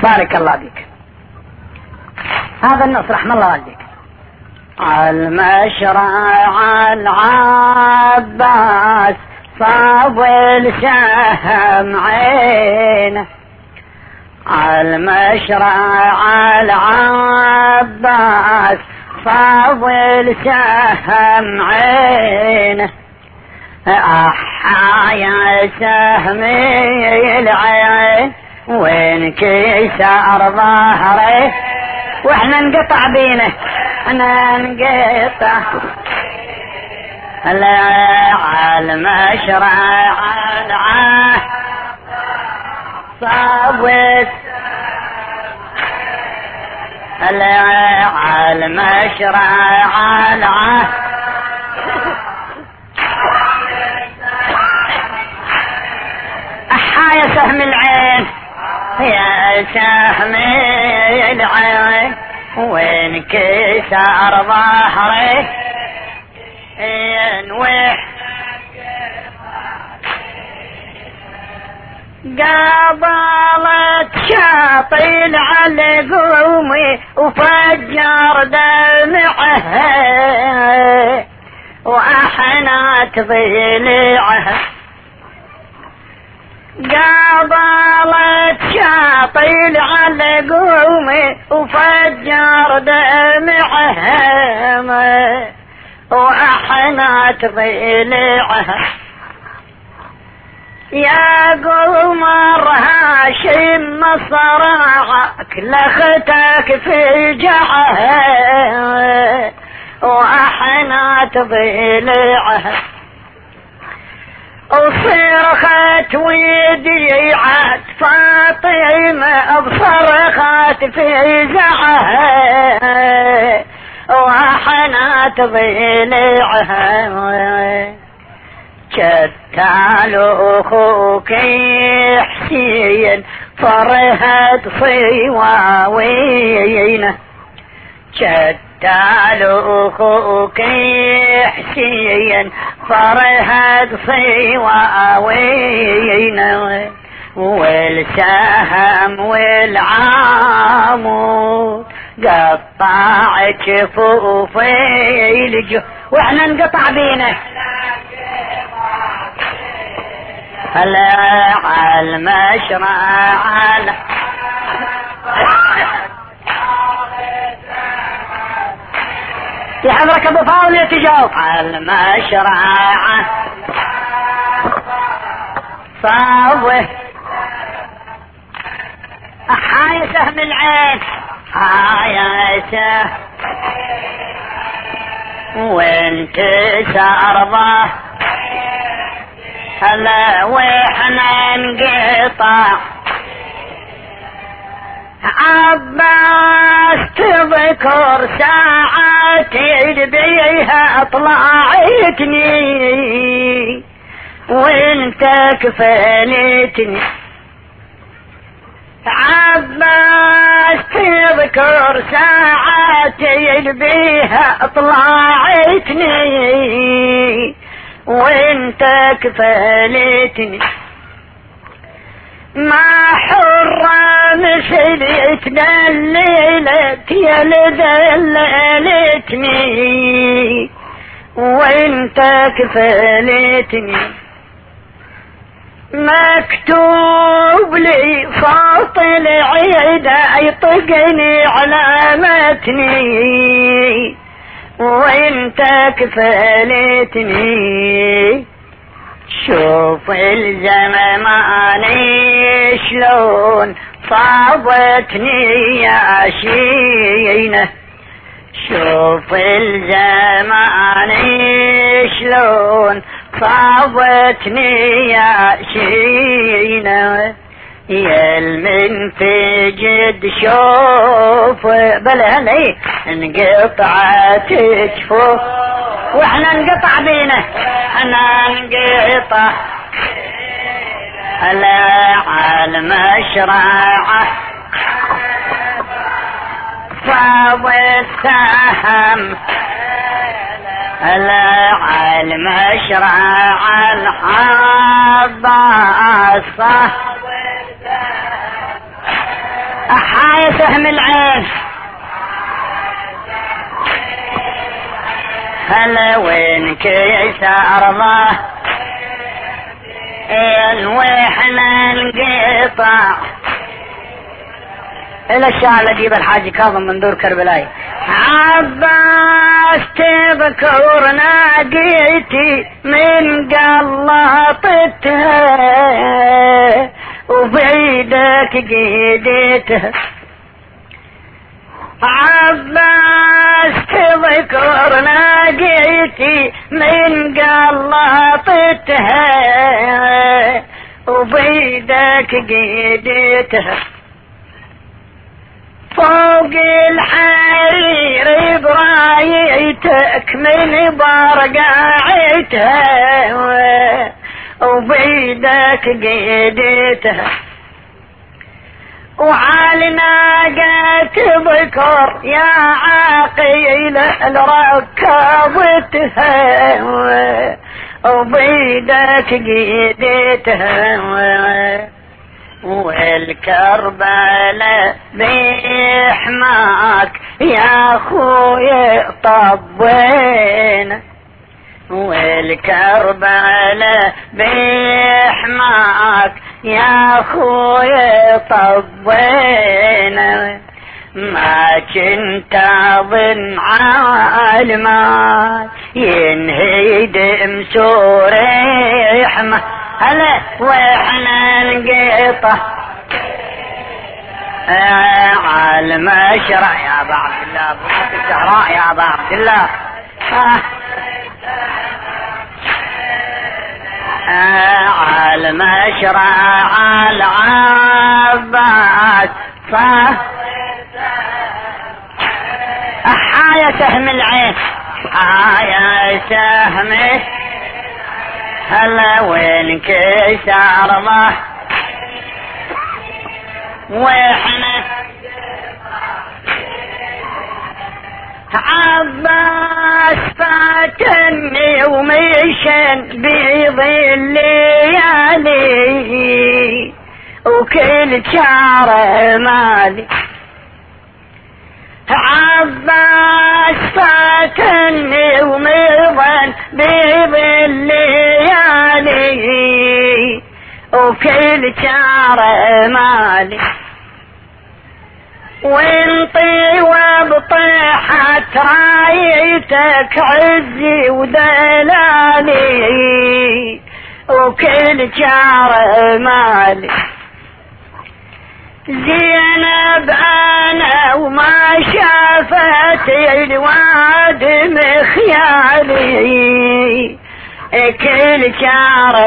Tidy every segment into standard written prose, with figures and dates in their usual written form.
بارك الله بك. هذا النص رحم الله والديك. المشرع العباس صاب السهم عينه، المشرع العباس صاب السهم عينه، أحا يا سهمي العين وين كسر ظهره، واحنا نقطع بينه، انا نقطع المشرع صابت المشرع أحا يا سهم العين يا سهم العين وين كسر ظهره، ينوح قابلت شاطي العلقومي وفجر دمعه وأحنت ضلعه، قابلت شاطي العلقومي وفجر دمعه وأحنت ضلعه، يا قمر هاشم صراعك لختك في جعه وأحنت ضلعه، وصرخت ويديعت فاطمة بصرخت في زعه وأحنت ضلعها، شتال أخوك حسين فرهد صواوينه، شتال أخوك حسين فرهد صواوينه، والسهم والعامود قطع جفوفي الجو، واحنا نقطع بينه هلا المشرع في حضرك ابو فاضل يتجاوب. المشرع صابه أحايا سهم العين حايا سهم وانت سارضه هلا واحنا نقطع، عباس تذكر ساعتي بيها طلعتني وانت كفلتني، عباس تذكر ساعتي بيها طلعتني وانت كفلتني، ما حرة مثلي تدللت يا لدللتني وانت كفلتني، مكتوب لي صوت العيد يطقني علامتني وانت كفلتني، شوف الزمان شلون صابتني يا شينه، شوف الزمان شلون صابتني يا شينه، يا المن في جد شوف بلهلي انقطعت تشوف، واحنا نقطع بينه انا نقطع هلا على المشرع صاب السهم هلا على المشرع الحباصة أحايا سهم العين هلا وينك يسار الله وإحنا انقطع. إلى الشعر أجيب الحاج كاظم من دور كربلاي. عباس تذكرنا جيتي من قلطتها وبيدك جيدتها. عباس تذكرنا جيتي من قلطتها وبيدك جيدتها. فوق الحرير برايتك من برقعتها وبيدك قيدتها. وعالناقة تذكر يا عاقل ركبتها وبيدك قيدتها. والكربلاء بيحماك يا خويا طبينا. والكربلاء بيحماك يا خويا طبينا. ما كنت اظن عالمال ينهيد مسور رحمه. هلا واحنا نقطع على المشرع يا ابا عبد الله ابو الزهراء يا ابا عبد الله. على المشرع على العباس أحايا سهم العين حايا سهمه. هلا وينك يسار الله واحنا عباس فاتني ومشن بظل ليالي وكل شعر مالي. عباس فاتني ومضن بظل ليالي وكل شعر مالي. وانطي وبطيحت رايتك عزي ودلالي وكل شعر مالي. زينب انا وما شافت الواد مخيالي كل شعر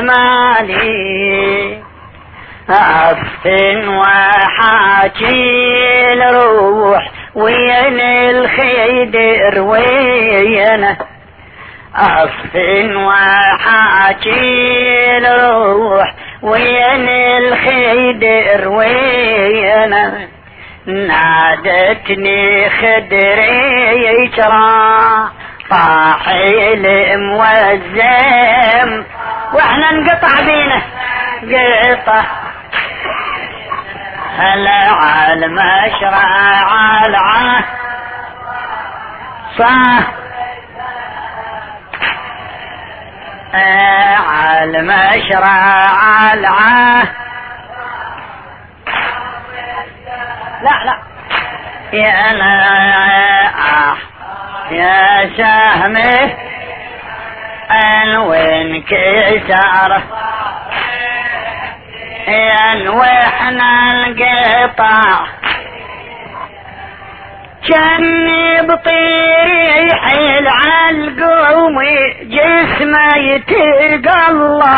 مالي. أفن وحاكي الروح وين الخيدر وينه. أفن وحاكي الروح وين الخيدر وينه. نادتني خدري يجرى طاحي الموزم واحنا نقطع بينه قطع. هلا على المشرع على صح على المشرع على لا يا انا يا سهمي وينك يساره واحنا القطع. جني بطيري يحيل عالقوم جسمه يتقلى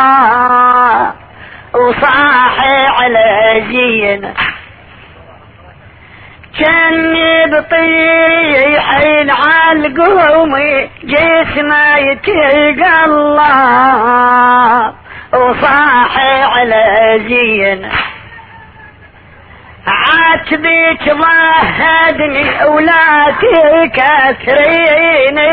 وصاحي على زينه. جني بطيري يحيل عالقوم جسمه يتقلى وصاحي على زينه. عاتبك ضهدني ولا تكثرين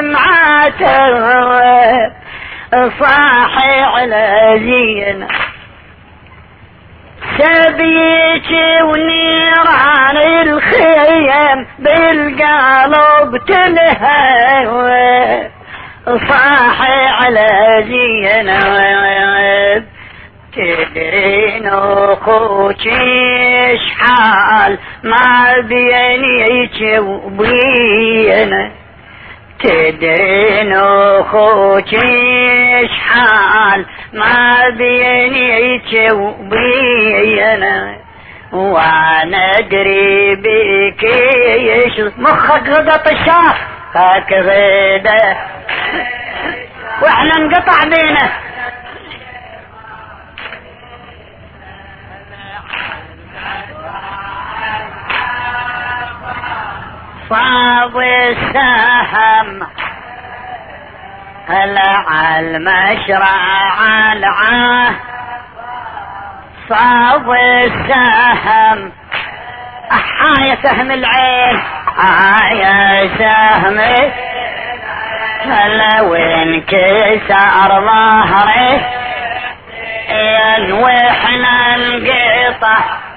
المعاتب صاحي على زينه. تبيك ونيران الخيم بالقلب تلهب صاحي على زينب تدرين اخوك شحال ما بينيك وبينا تدرين اخوك شحال ما بينيك وبينا وانا ادري بك مخك غدا طشاف هاك غدا واحنا انقطع بينه صاب السهم هلا على المشرع العاه صاب السهم يا سهم العين يا سهم هلا وين كسر ظهري وإحنا انقطع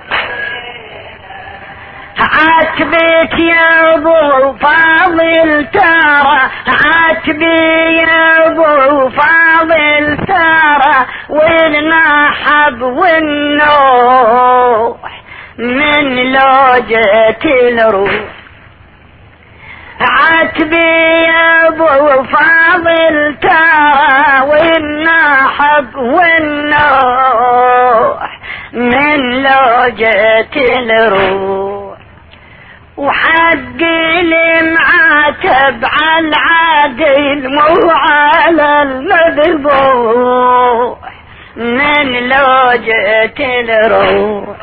عاتبك يا ابو فاضل ترى عاتبي يا ابو فاضل ترى والنحب والنوح من لوجة الروح عاتبي يا ابو فاضل ترى والنحب والنوح من لوجة الروح وحقي المعاتب على العادل مو على المذبوح من لوجة الروح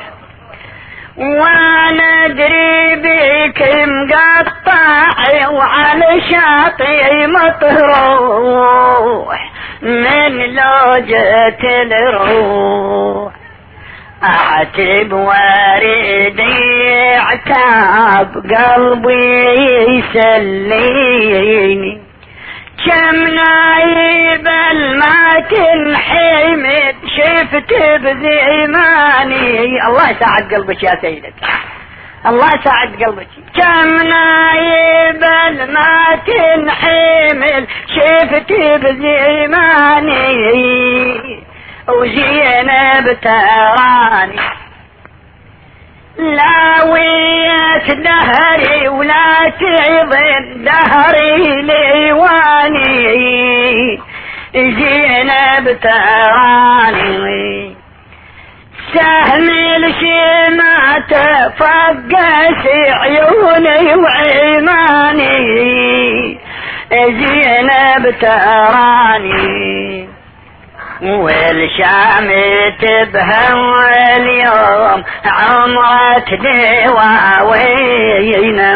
وانا ادري بك مقطع وعلى شاطئ مطروح من لوجة الروح اعتب واردي اعتاب قلبي يسليني كم نايب ما تنحمد شفت بزيماني الله يساعد قلبك يا سيدك الله يساعد قلبك كم نايب ما تنحمل شفت بزيماني وزينب تراني لا ويت دهري ولا تعظم دهري ليواني زينب تراني سهم الشمات فقس عيوني وعيماني زينب تراني والشام تبهم اليوم عمرة دواوينا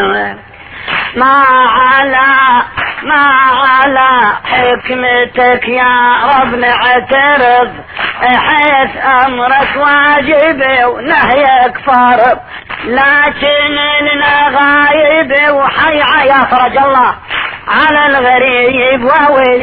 ما على حكمتك يا رب نعترض حيث امرك واجب ونهيك فرض لكن لنا غايب وحي يا فرج الله على الغريب وويل